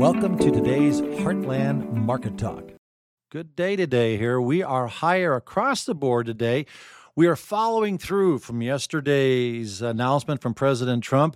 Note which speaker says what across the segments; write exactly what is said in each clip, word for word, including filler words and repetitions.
Speaker 1: Welcome to today's Heartland Market Talk. Good day today here. We are higher across the board today. We are following through from yesterday's announcement from President Trump,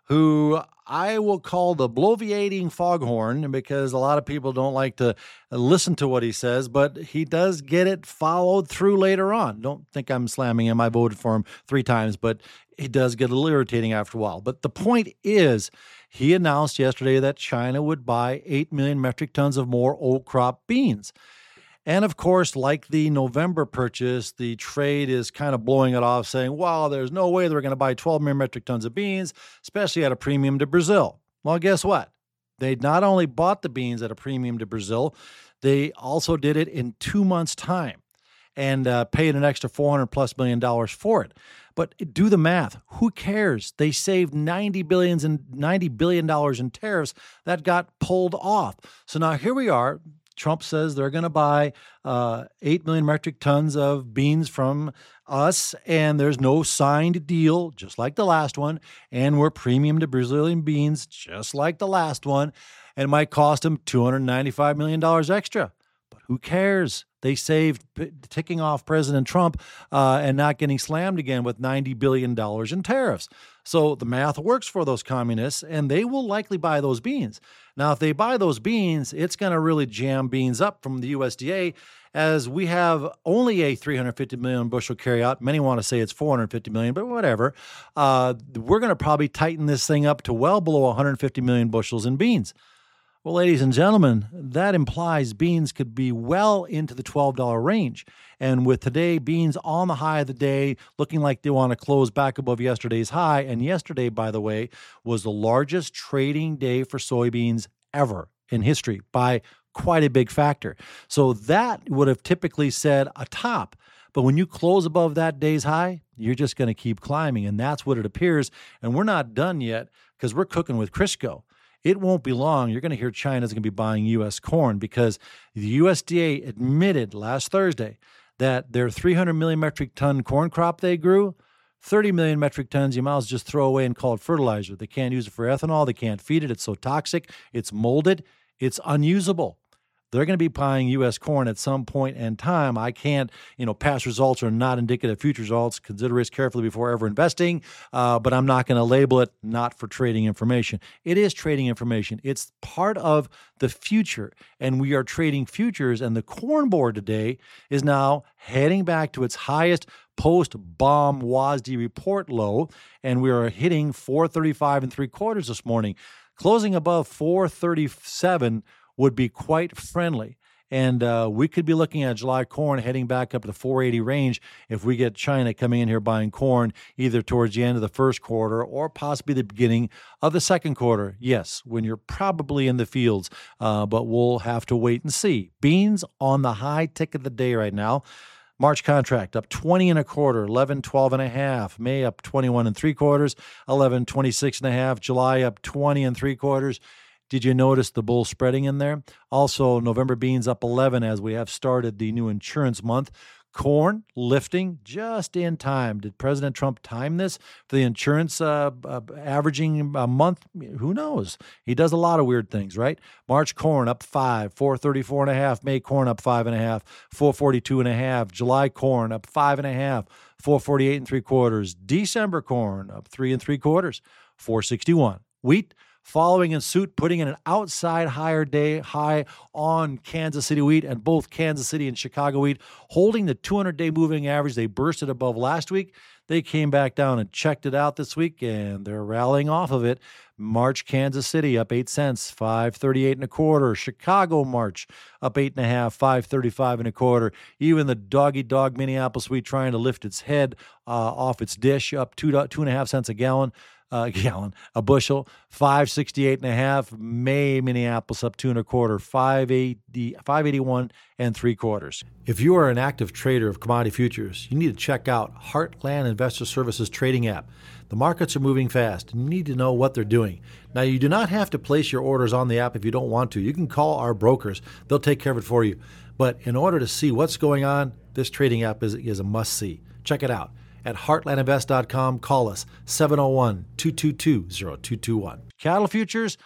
Speaker 1: who I will call the bloviating foghorn because a lot of people don't like to listen to what he says, but he does get it followed through later on. Don't think I'm slamming him. I voted for him three times, but he does get a little irritating after a while. But the point is, he announced yesterday that China would buy eight million metric tons of more old crop beans. And of course, like the November purchase, the trade is kind of blowing it off, saying, well, there's no way they're going to buy twelve million metric tons of beans, especially at a premium to Brazil. Well, guess what? They not only bought the beans at a premium to Brazil, they also did it in two months' time and uh, paid an extra four hundred plus million dollars for it. But do the math. Who cares? They saved ninety billions and ninety billion dollars in tariffs that got pulled off. So now here we are. Trump says they're going to buy uh, eight million metric tons of beans from us, and there's no signed deal, just like the last one. And we're premium to Brazilian beans, just like the last one. And it might cost them two hundred ninety-five million dollars extra. But who cares? They saved p- ticking off President Trump uh, and not getting slammed again with ninety billion dollars in tariffs. So the math works for those communists, and they will likely buy those beans. Now, if they buy those beans, it's going to really jam beans up from the U S D A, as we have only a three hundred fifty million bushel carryout. Many want to say it's four hundred fifty million, but whatever. Uh, we're going to probably tighten this thing up to well below one hundred fifty million bushels in beans. Well, ladies and gentlemen, that implies beans could be well into the twelve dollars range. And with today, beans on the high of the day, looking like they want to close back above yesterday's high. And yesterday, by the way, was the largest trading day for soybeans ever in history by quite a big factor. So that would have typically said a top. But when you close above that day's high, you're just going to keep climbing. And that's what it appears. And we're not done yet because we're cooking with Crisco. It won't be long. You're going to hear China's going to be buying U S corn because the U S D A admitted last Thursday that their three hundred million metric ton corn crop they grew, thirty million metric tons, you might as well just throw away and call it fertilizer. They can't use it for ethanol. They can't feed it. It's so toxic. It's molded. It's unusable. They're going to be buying U S corn at some point in time. I can't, you know, past results are not indicative of future results. Consider risk carefully before ever investing, uh, but I'm not going to label it not for trading information. It is trading information. It's part of the future, and we are trading futures, and the corn board today is now heading back to its highest post-bomb W A S D report low, and we are hitting four thirty-five and three quarters this morning. Closing above four thirty-seven would be quite friendly. And uh, we could be looking at July corn heading back up to the four eighty range if we get China coming in here buying corn either towards the end of the first quarter or possibly the beginning of the second quarter. Yes, when you're probably in the fields, uh, but we'll have to wait and see. Beans on the high tick of the day right now. March contract up twenty and a quarter, eleven twelve and a half. May up twenty-one and three quarters, eleven twenty-six and a half. July up twenty and three quarters. Did you notice the bull spreading in there? Also, November beans up eleven as we have started the new insurance month. Corn lifting just in time. Did President Trump time this for the insurance uh, uh, averaging a month? Who knows? He does a lot of weird things, right? March corn up five, four thirty-four and a half. May corn up five and a half, four forty-two and a half. July corn up five and a half, four forty-eight and three quarters. December corn up three and three quarters, four sixty-one. Wheat following in suit, putting in an outside higher day high on Kansas City wheat, and both Kansas City and Chicago wheat holding the two hundred day moving average. They bursted above last week. They came back down and checked it out this week, and they're rallying off of it. March, Kansas City up eight cents, five thirty-eight and a quarter. Chicago March up eight and a half, five thirty-five and a quarter. Even the doggy dog Minneapolis wheat trying to lift its head uh, off its dish up two two and a half cents a gallon. Uh, gallon, a bushel, five sixty-eight and a half. May, Minneapolis up two and a quarter, five eighty, five eighty-one and three quarters. If you are an active trader of commodity futures, you need to check out Heartland Investor Services trading app. The markets are moving fast, and you need to know what they're doing. Now, you do not have to place your orders on the app if you don't want to. You can call our brokers. They'll take care of it for you. But in order to see what's going on, this trading app is, is a must-see. Check it out. At heartland invest dot com, call us seven oh one, two two two, oh two two one. Cattle futures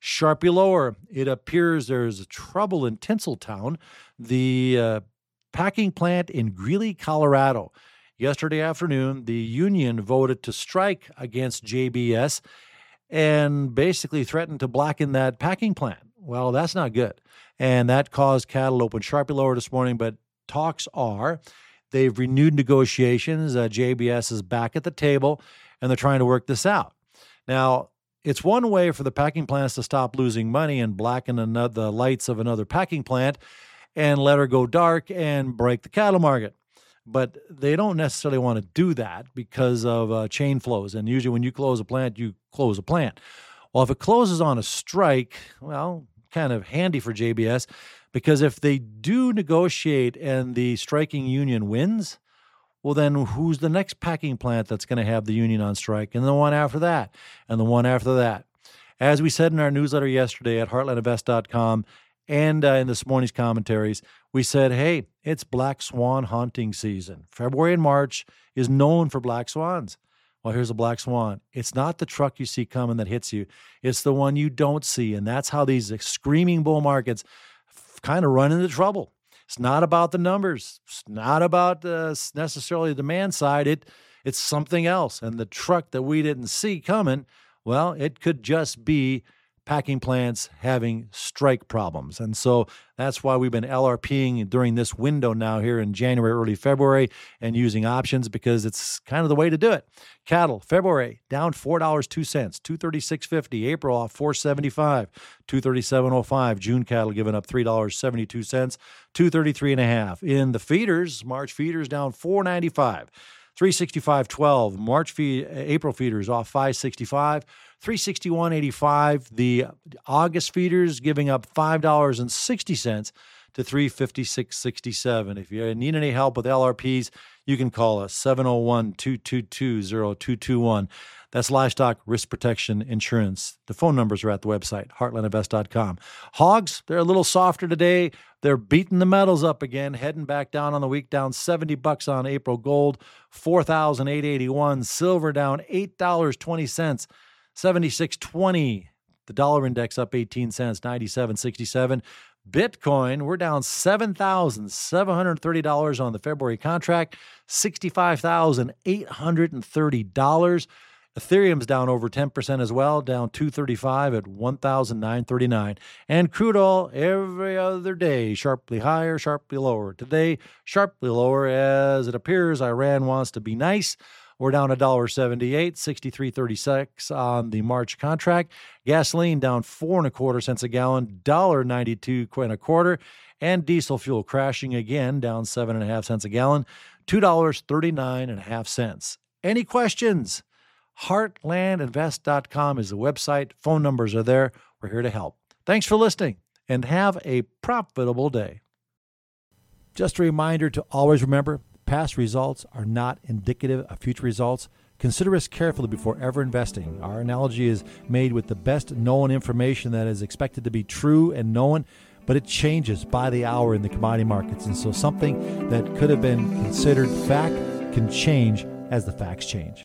Speaker 1: sharply lower. It appears there's trouble in Tinseltown, the uh, packing plant in Greeley, Colorado. Yesterday afternoon, the union voted to strike against J B S and basically threatened to blacken that packing plant. Well, that's not good. And that caused cattle to open sharply lower this morning, but talks are they've renewed negotiations. Uh, J B S is back at the table, and they're trying to work this out. Now, it's one way for the packing plants to stop losing money and blacken another, the lights of another packing plant and let her go dark and break the cattle market. But they don't necessarily want to do that because of uh, chain flows. And usually when you close a plant, you close a plant. Well, if it closes on a strike, well, kind of handy for J B S, because if they do negotiate and the striking union wins, well, then who's the next packing plant that's going to have the union on strike? And the one after that, and the one after that. As we said in our newsletter yesterday at heartland invest dot com and uh, in this morning's commentaries, we said, hey, it's black swan hunting season. February and March is known for black swans. Well, here's a black swan. It's not the truck you see coming that hits you. It's the one you don't see. And that's how these screaming bull markets f- kind of run into trouble. It's not about the numbers. It's not about uh, necessarily the demand side. It, it's something else. And the truck that we didn't see coming, well, it could just be packing plants having strike problems. And so that's why we've been LRPing during this window now here in January, early February, and using options because it's kind of the way to do it. Cattle, February, down four dollars and two cents, two thirty-six fifty. April off four seventy-five, two thirty-seven oh five. June cattle giving up three dollars and seventy-two cents, two thirty-three and a half. In the feeders, March feeders down four ninety-five. three sixty-five twelve. March feed, April feeders off five sixty-five, three sixty-one eighty-five. The August feeders giving up five dollars and sixty cents to three fifty-six sixty-seven. If you need any help with L R Ps, you can call us seven oh one, two two two, oh two two one. That's Livestock Risk Protection Insurance. The phone numbers are at the website, heartland invest dot com. Hogs, they're a little softer today. They're beating the metals up again, heading back down on the week, down seventy bucks on April gold, four thousand eight hundred eighty-one. Silver down eight dollars and twenty cents, seventy-six twenty. The dollar index up eighteen cents, ninety-seven sixty-seven. Bitcoin, we're down seven thousand seven hundred thirty dollars on the February contract, sixty-five thousand eight hundred thirty dollars. Ethereum's down over ten percent as well, down two thirty-five at one thousand nine hundred thirty-nine. And crude oil every other day, sharply higher, sharply lower. Today, sharply lower as it appears Iran wants to be nice. We're down one dollar and seventy-eight cents, sixty-three thirty-six on the March contract. Gasoline down four and a quarter cents a gallon, one dollar and ninety-two and a quarter. And diesel fuel crashing again, down seven and a half cents a gallon, two dollars and thirty-nine and a half cents. Any questions? heartland invest dot com is the website. Phone numbers are there. We're here to help. Thanks for listening and have a profitable day. Just a reminder to always remember, past results are not indicative of future results. Consider risk carefully before ever investing. Our analogy is made with the best known information that is expected to be true and known, but it changes by the hour in the commodity markets. And so something that could have been considered fact can change as the facts change.